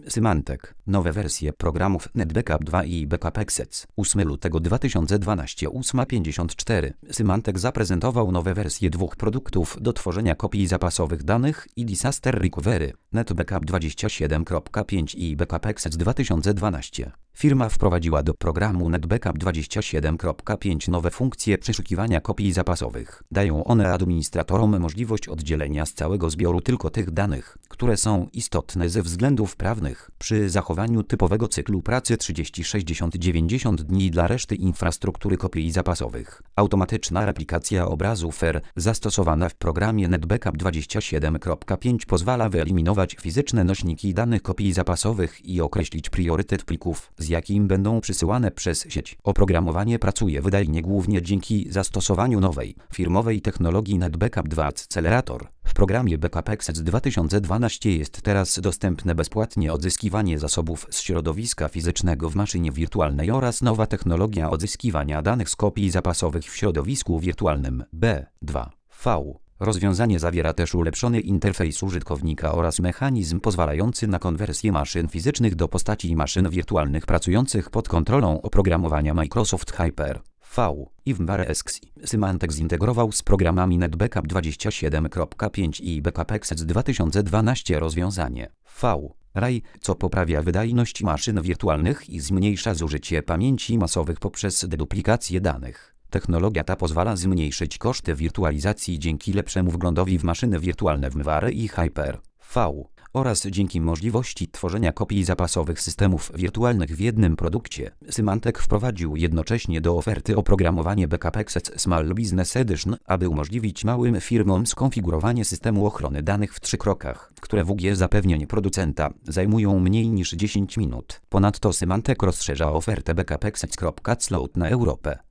Symantec. Nowe wersje programów NetBackup 2 i Backup Access. 8 lutego 2012 8:54. Symantec zaprezentował nowe wersje dwóch produktów do tworzenia kopii zapasowych danych i Disaster Recovery. NetBackup 27.5 i Backup Access 2012. Firma wprowadziła do programu NetBackup 27.5 nowe funkcje przeszukiwania kopii zapasowych. Dają one administratorom możliwość oddzielenia z całego zbioru tylko tych danych, które są istotne ze względów prawnych, przy zachowaniu typowego cyklu pracy 30, 60, 90 dni dla reszty infrastruktury kopii zapasowych. Automatyczna replikacja obrazu FAIR zastosowana w programie NetBackup 27.5 pozwala wyeliminować fizyczne nośniki danych kopii zapasowych i określić priorytet plików, z jakim będą przysyłane przez sieć. Oprogramowanie pracuje wydajnie głównie dzięki zastosowaniu nowej, firmowej technologii NetBackup 2 Accelerator. W programie Backup Access 2012 jest teraz dostępne bezpłatnie odzyskiwanie zasobów z środowiska fizycznego w maszynie wirtualnej oraz nowa technologia odzyskiwania danych z kopii zapasowych w środowisku wirtualnym B2V. Rozwiązanie zawiera też ulepszony interfejs użytkownika oraz mechanizm pozwalający na konwersję maszyn fizycznych do postaci maszyn wirtualnych pracujących pod kontrolą oprogramowania Microsoft Hyper-V i WebExec. Symantec zintegrował z programami NetBackup 27.5 i Backup Access 2012 rozwiązanie V-Ray, co poprawia wydajność maszyn wirtualnych i zmniejsza zużycie pamięci masowych poprzez deduplikację danych. Technologia ta pozwala zmniejszyć koszty wirtualizacji dzięki lepszemu wglądowi w maszyny wirtualne w WebExec i Hyper-V oraz dzięki możliwości tworzenia kopii zapasowych systemów wirtualnych w jednym produkcie. Symantec wprowadził jednocześnie do oferty oprogramowanie Backup Access Small Business Edition, aby umożliwić małym firmom skonfigurowanie systemu ochrony danych w 3 krokach, które w zapewnieniu producenta zajmują mniej niż 10 minut. Ponadto Symantec rozszerza ofertę Backup Access.cloud na Europę.